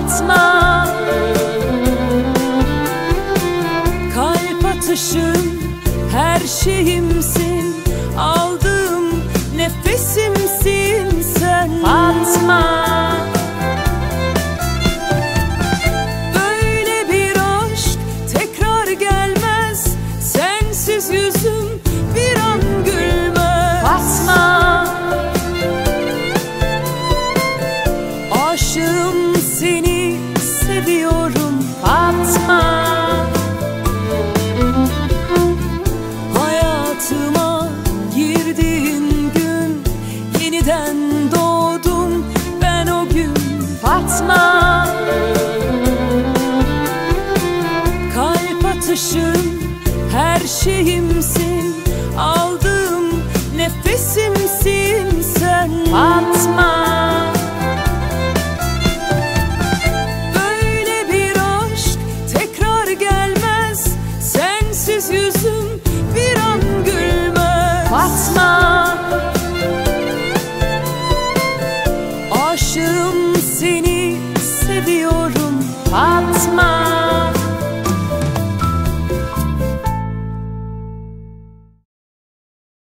Fatma. Kalp atışım, her şeyimsin, aldığım nefesimsin sen Fatma. Böyle bir aşk tekrar gelmez, sensiz yüzüm bir an gülmez Fatma. Aşığım, seni seviyorum Fatma. Hayatıma girdiğin gün yeniden doğdum ben o gün Fatma. Kalp atışım, her şeyimsin, aldığım nefesimsin sen Fatma. Böyle bir aşk tekrar gelmez, sensiz yüzüm bir an gülmez Fatma. Aşığım, seni seviyorum Fatma.